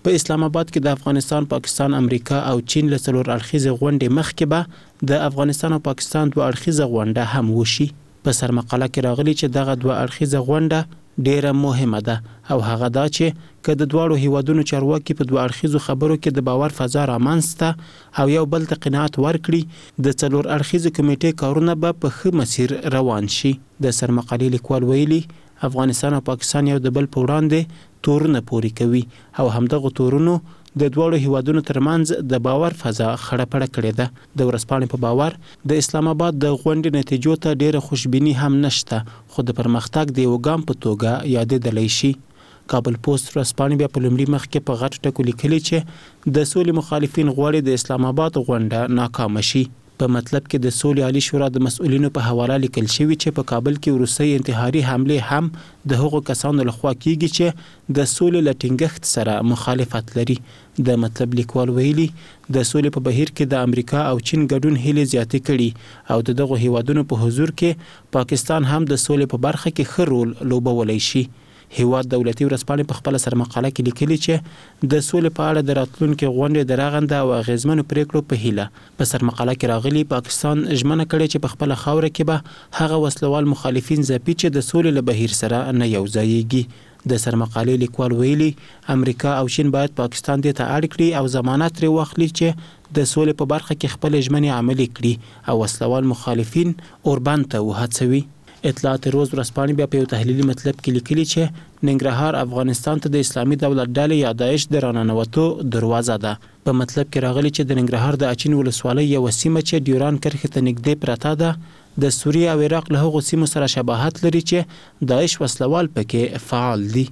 په اسلام آباد کې د افغانستان، پاکستان، امریکا او چین له څلور اړخیزه غونډې مخکې به د افغانستان او پاکستان دوه اړخیزه غونډه هم وشي. په سرمقاله کې راغلي چې دغه دوه اړخیزه غونډه ډیره مهمه ده او هغه دا چې که د دواړو هیوادونو چارواکي په دوه اړخیزو خبرو کې د باور فضا رامنځته او یو بل ته قناعت ورکړي، د څلور اړخیزو کمیټې کارونه به په ښه مسیر روان شي. د سرمقالې لیکوال ویلي افغانستان او پاکستان یو د بل په وړاندې تورونه پوري کوي او همدغه تورونو د دواړو هیوادونو ترمنځ د باور فضا خړه پړه کړې ده. د ورځپاڼې په باور د اسلام آباد د غونډې نتیجو ته ډیره خوشبیني هم نشته، خو د پرمختګ د یو ګام په توګه یادېدلی شي. کابل پوسټ ورځپاڼې بیا په لومړي مخ کې په غټ ټکو لیکلي چې د سولې مخالفین غواړي د اسلام آباد غونډه ناکامه شي. په مطلب کې د سولې عالی شورا د مسؤلینو په حواله لیکل شوی چې په کابل کې وروستۍ انتحاري حمله هم د هغو کسانو لخوا کیږي چې د سولې له ټینګښت سره مخالفت لري. د مطلب لیکوال ویلي د سولې په بهیر کې د امریکا او چین ګډون هیلې زیاتې کړي او د دغو هیوادونو په حضور کې پاکستان هم د سولې په برخه کې ښه رول لوبولی شي. هیواد دولتي ورځپاڼې په خپل سرمقاله کې لیکلي چې د سولې په اړه د راتلونکي غونډې د رغنده او اغیزمنو پریکړو په هیله په سرمقاله کې راغلي پاکستان ژمنه کړې چې په خپل خاوره کې به هغه وسلوال مخالفین ځپي چې د سولې له بهیر سره نه یوځایږي. د سرمقالې لیکوال ویلي امریکا او چین باید پاکستان دې ته اړ کړي او ضمانت لري واخلي چې د سولې په برخه کې خپل ژمنې عملي کړي او وسلوال مخالفین اوربند ته وهڅوي. اطلاعات روز ورځپاڼې بیا په یو تحلیلي مطلب کې لیکلي چې ننګرهار افغانستان ته د اسلامي دولت ډلې یا داعش د راننوتو دروازه ده. په مطلب کې راغلي چې د ننګرهار د اچین ولسوالۍ یو سیمه چې ډیوران کرښې ته نږدې پرته ده د سوریه او عراق له هغو سیمو سره شباهت لري چې داعش وسلوال پکې فعال دي.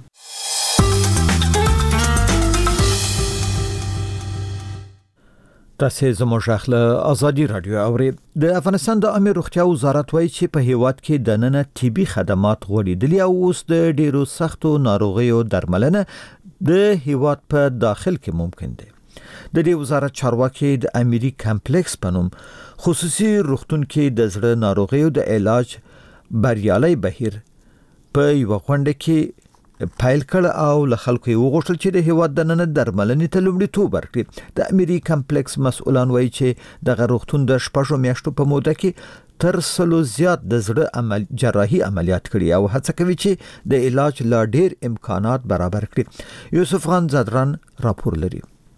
تاسې زموږ غږ ازادي رادیو اوري. د افغانستان د عامه روغتیا وزارت وایي چې په هیواد کې د نن طبي خدمات غوړېدلي او اوس د ډیرو سختو ناروغیو درملنه د هیواد په داخل کې ممکن ده. د دې وزارت چارواکي د اميري کمپلیکس په نوم خصوصي روغتون کې د زړه ناروغیو د علاج بریالي بهیر په یو غونډه کې پایل کړ او له خلکو یې وغوښتل چې د هیواد د نن درملنې ته لومړیتوب ورکړي. د اميري کمپلیکس مسؤلان وایي چې د غروغتون د شپږو میاشتو په موده کې تر 100 زیات د زړه جراحي عملیات کړي او هڅه کوي چې د علاج لا ډیر امکانات برابر کړي. یوسف خان زادران راپور لري.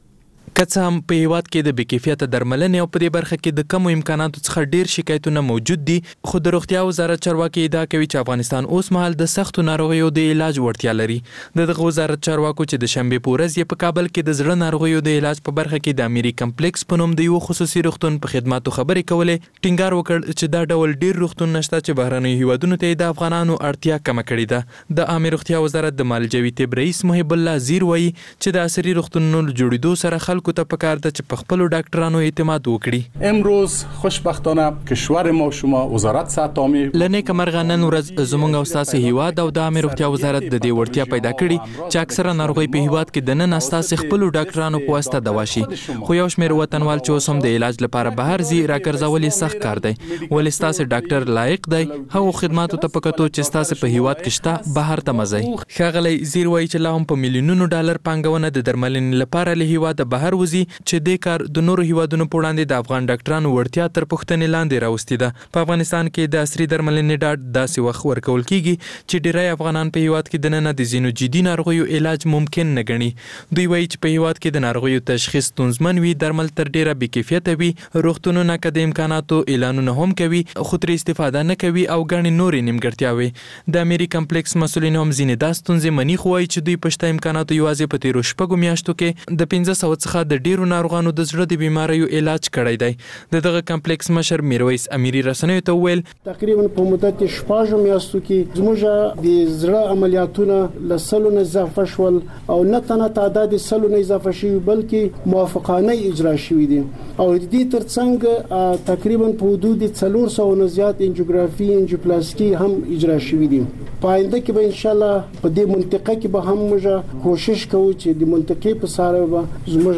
کڅ هم په هیواد کې د بکیفیت درملنې او په دې برخه کې د کمو امکاناتو څخه ډیر شکایتونه موجود دي، خو د روغتیا وزارت چارواکي ادعا کوي چې افغانستان اوس مهال د سختو ناروغیو د علاج وړتیا لري. دغه وزارت چارواکو چې د شنبه په ورځ یې په کابل کې د زړه ناروغیو د علاج په برخه کې د اميري کمپلیکس په نوم د یو خصوصي روغتون په خدماتو خبرې کولې، ټینګار وکړ چې دا ډول ډیر روغتون نشته چې بهرنیو هیوادونو ته د افغانانو اړتیا کم کړې ده. د عامه روغتیا وزارت د مالجوي طب رئیس محب الله زیر وایي چې د عصري روغتونونو جوړېدو سره خلکو ته پکار ده چې په خپل ډاکټرانو اعتماد وکړي. امروز خوشبختانه کشور ما شما وزارت صحت عامه لنیک مرغنن ورځ زموږ او تاسو هیواد او د عامه روغتیا وزارت د دې وړتیا پیدا کړي چې اکثره ناروغي په هیواد کې د نن تاسو خپل ډاکټرانو په واسطه دوا شي، خو یو شمېر وطنوال چې اوس هم د علاج لپاره بهر ځي راګرځول سخت کار دی. ولې تاسو ډاکټر لایق دی هغه خدماتو ته پکاتو چې تاسو په هیواد کې شته بهر ته مزي. ښاغلی زیر وایي چې لا هم په میلیونونو ډالر پانګونه د درملنې لپاره له هیواد بهر وځي چې د کار د نورو هیوادونو په وړاندې د افغان ډاکټرانو وړتیا تر پوښتنې لاندې راوستي ده. په افغانستان کې د عصري درملنې ډاډ داسې وخت ورکول کیږي چې ډیری افغانان په هیواد کې د نن د ځینو جدي ناروغیو علاج ممکن نه ګڼي. دوی وایي چې په هیواد کې د ناروغیو تشخیص ستونزمن وي، درمل تر ډیره بې کیفیته وي، روغتونونه که د امکاناتو اعلانونه هم کوي خو ترې استفاده نه کوي او ګڼې نورې نیمګړتیاوې. د اميري کمپلیکس مسؤلین هم ځینې دا ستونزې مني، خو وایي چې دوی په شته امکاناتو یوازې په تیرو شپږو میاشتو کې د 1500 څخه د ډیرو ناروغانو د زړه د بیماریو علاج کړی دی. دغه کمپلیکس مشر میرویس اميري رسنیو ته ویل تقریبا په مدت 6 میاشتو کې زموږ د زړه عملیاتونه له 100 نه اضافه شول او نه تنه تعداد 100 نه اضافه شوی بلکې موافقانه اجرا شوی دي او د دې ترڅنګ تقریبا په حدود 400 نه زیات انجیوګرافي انجیوپلاسټي هم اجرا شوی دي. پاینده کې به ان شاء الله په دې منطقه کې به هم موږ کوشش کوو چې د منطقې په سره به زموږ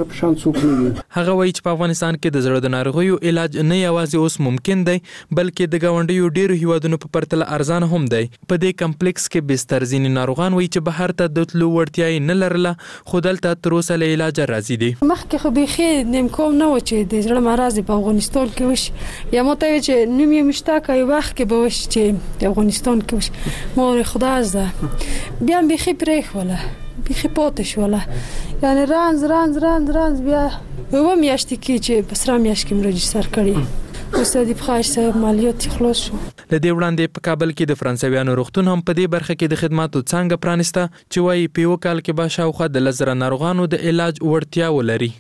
په شان څوک نه وي. هغه وایي چې په افغانستان کې د زړه د ناروغیو علاج نه یوازې اوس ممکن دی بلکې د ګاونډیو ډیرو هیوادونو په پرتله ارزانه هم دی. په دې کمپلیکس کې بستر ځینې ناروغان وایي چې بهر ته د تلو وړتیا یې نه لرله خو دلته تر اوسه له علاجه راضي دي. مخکې خو بیخي امکان نه و چې د زړه مرض په افغانستان کې وشي یا ماته چې نوم یې مشتاق ای وخت کې به وشي چې د افغانستان کې وشي مور خدا زده بیا بیخي پرېخوله بیخي پاتې شوله یعنی رانز بیا و میاشتې کې چې په سره میاشت کې رجستر کړی استاد بخیر صاحب مالیات خلاص شو. لدې وړاندې په کابل کې د فرانسویانو روغتون هم په دې برخه کې د خدماتو څنګه پرانسته چې وايي په یو کال کې به شاوخوا د 10,000 ناروغانو د علاج وړتیا ولري.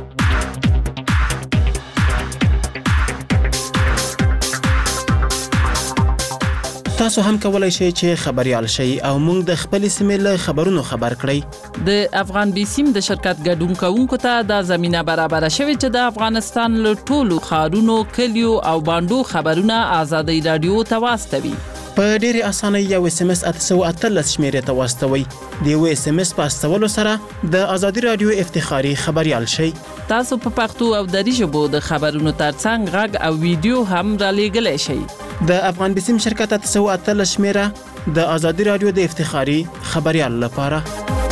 تاسو هم کولای شئ چې خبريال شئ او موږ د خپل سیمې له خبرونو خبر کړئ. د افغان بیسیم د شرکت ګډون کوونکو ته د زمينه برابر شوی چې د افغانستان له ټولو ښارونو کلیو او باندو خبرونه آزادۍ رادیو ته واستوي. په ډېر اسانه یو SMS 813 شمیرې ته واستوي. د یو SMS په استولو سره د آزادۍ رادیو افتخاري خبريال شئ. تاسو په پښتو او دری ژبو د خبرونو ترڅنګ غږ او ویډیو هم را لېږلی شئ. د افغان بیسیم شرکت 813 شمیره د آزادۍ رادیو د افتخاري خبريال لپاره.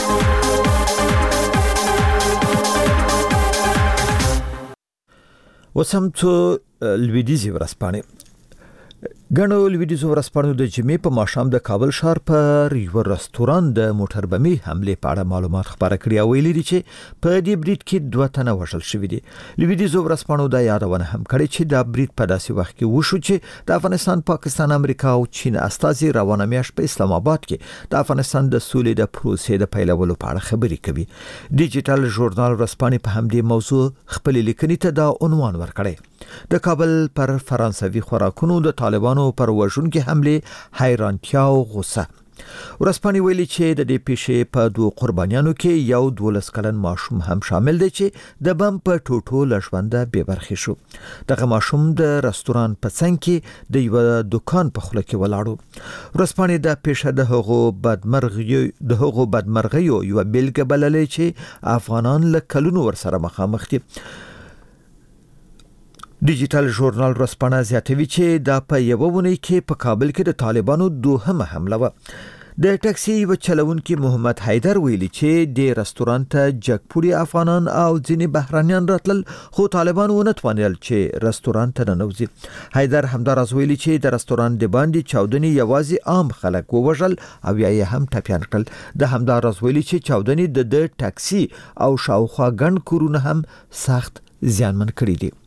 وسم څو لویدیزي ورسپانې ګڼو لویدیزو ورسپانو د جمعې په ماښام د کابل ښار پر یو رستوران د موټر بمي حملې په اړه معلومات خبره کړي او ویلي دي چې په دې برید کې 2 تنه وژل شوي دي. لویدیزو ورسپانو دا یادونه هم کړې چې دا برید په داسې وخت کې وشو چې د افغانستان، پاکستان، امریکا او چین استازي روانه میاشت په اسلام آباد کې د افغانستان د سولې د پروسې د پیلولو په اړه خبرې کوي. ډیجیټل ژورنال ورسپانې په همدې موضوع خپل لیکنې ته دا عنوان ورکړی: د کابل پر فرانسوي خوراکونو د طالبانو پر وژونکو حمله حیرانتیا او غوسه. ورسپانې ویلي چې د دې پیښې په 2 قربانیانو کې یو 12 کلن ماشوم هم شامل دی چې د بم په ټوټو لژونده بې برخې شو. دغه ماشوم د رستوران په څنګ کې د یو دکان په خوله کې ولاړو. ورسپانې د پیښه د هغو بدمرغیو یو بیلګه بللې چې افغانان له کلونو ورسره مخامخ دي. ډیجیټل ژورنال ورسپانه زیاتوي چې دا په یو ونې کې په کابل کې د طالبانو دوهمه حمله و. د ټاکسي یو چلوونکي محمد حیدر ویلي چې د رستوران ته جګپوري افغانان او ځینې بهرانيان راتلل خو طالبان ونه توانل چې رستوران ته ننوځي. حیدر همداراز ویلي چې د رستوران د باندې چاودنې یوازې عام خلک ووژل او یا هم ټپيان کړل. د همداراز ویلي چې چاودنې د ټاکسي او شاوخوا ګڼ کورونه هم سخت زیانمن کړي دي.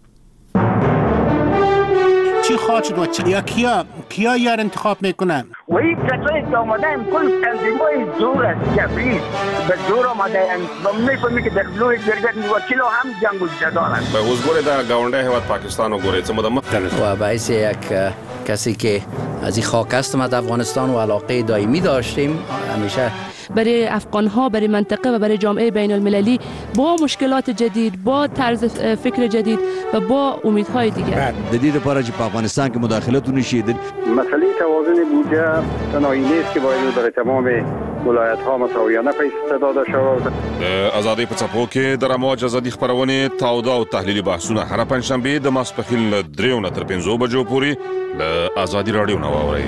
چی خواهد شد و یا کیا یار انتخاب میکنن؟ و این کسایی که آمدن کل تنظیمای زور است جبری به زور آمدن و میفهمی که در بلوی گرگت وکیل هم جنگ و جدال است. به حضور در گاونده هواد پاکستان و گوریت و باعث یک کسی که از این خاک هستم از افغانستان و علاقه دائمی داشتیم همیشه برای افغان‌ها، برای منطقه و برای جامعه بین المللی با مشکلات جدید، با طرز فکر جدید و با امیدهای دیگر. جدید لپاره چې په افغانستان کې مداخلتونه شیدل. مسئله توازن بودجه تنهایی نیست که باید برای تمام ولایت‌ها مساویانه پیش داده شود. آزادی په څپو کې د رموج ازادي خبرونه تاوده او تحلیلي بحثونه هر پنځشنبه د ماسپخیل 3 تر 5 بجو پورې له آزادي رادیو نو اوري.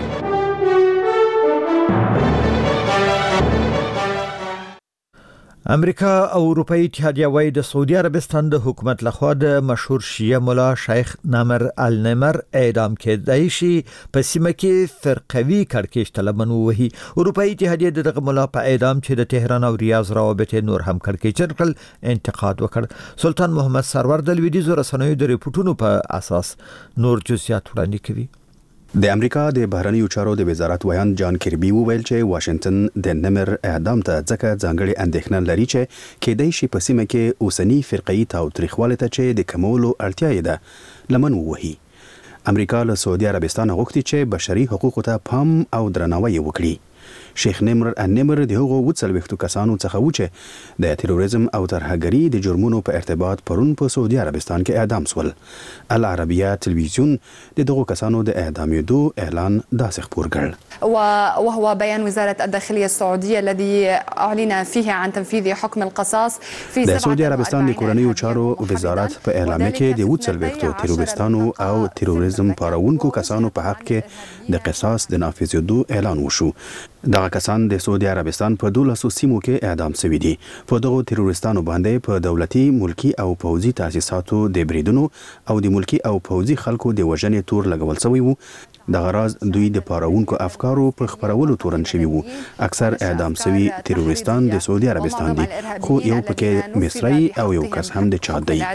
امریکا او اروپאי اتحادیه وايي د سعودي عربستان د حکومت لخوا د مشهور شیعه مولا شیخ نامر النمر اعدام کېدای شي په سیمه کې فرقوي کړکېچ طلبان وهي. اروپאי اتحادیه دغه مولا په اعدام چې د تهران او ریاض روابط نور هم کړکېچ کړل انتقاد وکړ. سلطان محمد سرور د لویدیزو رسنیو د ریپورتونو په اساس نور جزئیات وړاندې کوي. د امریکا د بهرنیو چارو د وزارت ویان جان کربي وویل چې واشنگټن د نمر اعدام ته ځکه ځانګړي اندېښنه لري چې کېدای شي په سیمه کې اوسنی فرقي تاوتریخوالی ته چې د کمولو اړتیا یې ده لمن ووهي. امریکا له سعودي عربستان غوښتي چې بشري حقوقو ته پام او درناوی وکړي. شیخ نمر النمر د هغو 40 کسانو څخه و چې د تروریزم او ترهګرۍ د جرمونو په ارتباط پرون په سعودي عربستان کې اعدام شول. العربیه تلویزیون د دغو کسانو د اعدامېدو اعلان داسې خپور کړ. وهو بيان وزارة الداخلية السعودية الذي أعلن فيه عن تنفيذ حكم القصاص في د سعودي عربستان د کورنیو چارو وزارت په اعلامیه کې د 40 تروریستانو او تروریزم پارونکو کسانو په حق کې د قصاص د نافذېدو اعلان وشو. دغه کسان د سعودي عربستان په 12 سیمو کې اعدام شوي دي. په دغو تروریستانو باندې په دولتي، ملکی او پوځي تاسیساتو د بریدونو او د ملکی او پوځي خلکو د وژنې تور لګول شوی وو. دغه راز دوی د پارونکو افکارو په خپرولو تورن شوي وو. اکثر اعدام شوي تروریستان د سعودي عربستان دي، خو یو پکې مصری او یو کس هم د چاد دی.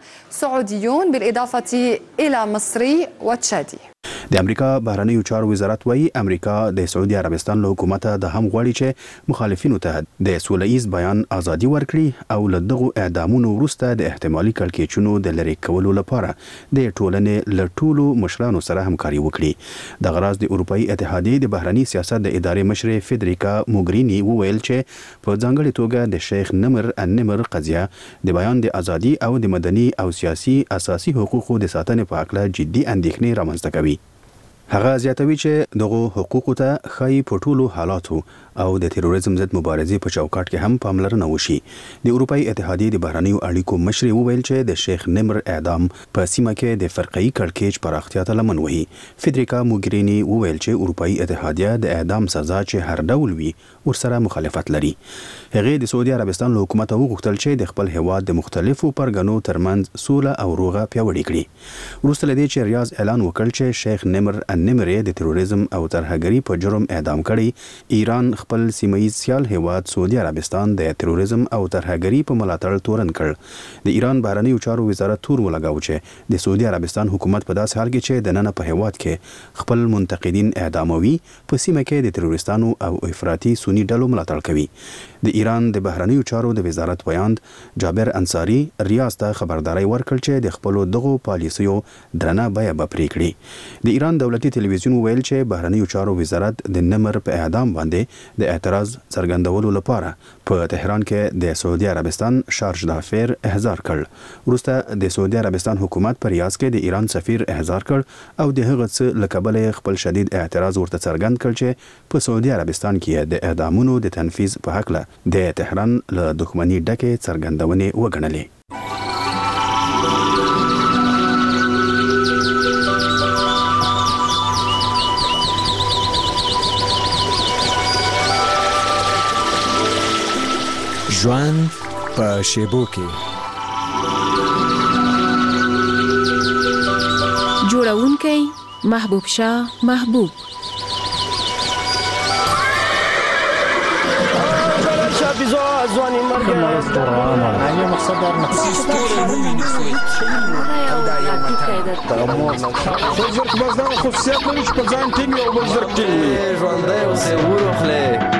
سعوديون بالإضافة إلى مصري وتشادي. د امریکا بهرنیو چارو وزارت وایي امریکا د سعودي عربستان له حکومت د هم غواړي چې مخالفینو ته د سوله‌ایز بیان ازادي ورکړي او له دغو اعدامونو وروسته د احتمالي کړکېچونو د لرې کولو لپاره د ټولنې له ټولو مشرانو سره همکاري وکړي. دغه راز د اروپایي اتحادیې د بهرني سیاست د ادارې مشرې فدریکا موګرینی وویل چې په ځانګړې توګه د شیخ نمر النمر قضیه د بیان د ازادي او د مدني او سیاسي اساسي حقوقو د ساتنې په اړه جدي اندېښنې رامنځته کوي. هغه زیاتوي چې دغه حقوقو ته خای په ټولو حالاتو او د تروریزم ضد مبارزې په چوکاټ کې هم پاملرنه وشي. د اروپایي اتحادیې د بهرنیو اړیکو مشرې وویل چې د شیخ نمر اعدام په سیمه کې د فرقي کړکېچ پراختیا ته لمن وهي. فدریکا موګرینی وویل چې اروپایي اتحادیه د اعدام سزا چې هر ډول وي ورسره مخالفت لري. هغه د سعودي عربستان له حکومت وغوښتل چې د خپل هیواد د مختلفو پرګنو ترمنځ سوله او روغه پیاوړې کړي. وروسته له دې چې ریاض اعلان وکړ چې شیخ نمر النمر د تروریزم او ترهګرۍ په جرم اعدام کړي، ایران خپل سیمه‌ییز سیال هیواد سعودي عربستان د تروریزم او ترهګرۍ په ملاتړ تورن کړ. د ایران بهرنیو چارو وزارت تور ولګاو چې د سعودي عربستان حکومت په داسې حال کې چې د نن په هیواد کې خپل منتقدین اعداموي، په سیمه کې د تروریستانو او افراطي سنی ډلو ملاتړ کوي. د ایران د بهرنیو چارو د وزارت ویاند جابر انصاری ریاض ته خبرداري ورکړ چې د خپل دغو پالیسیو درنه بیه به پرې کړي. د ایران دولتي تلویزیون ویل چې بهرنیو چارو وزارت د نمر په اعدام باندې د اعتراض څرګندولو لپاره په تهران کې د سعودي عربستان شارج دافیر احضار کړ. وروسته د سعودي عربستان حکومت په ریاض کې د ایران سفیر احضار کړ او د هغه څه له کبله خپل شدید اعتراض ورته څرګند کړ چې په سعودي عربستان کې د اعدامونو د تنفيذ په حق له د تهران له دښمنۍ ډکه څرګندونې وګڼلې. ژوند په شیبو کې جوړونکی محبوب شاه محبوب ځواني مرګ یو مقصد خصوصیات لري چې په ځان ټینګ او بل زر ټینګ وي. ژوندی اوسې وروخلې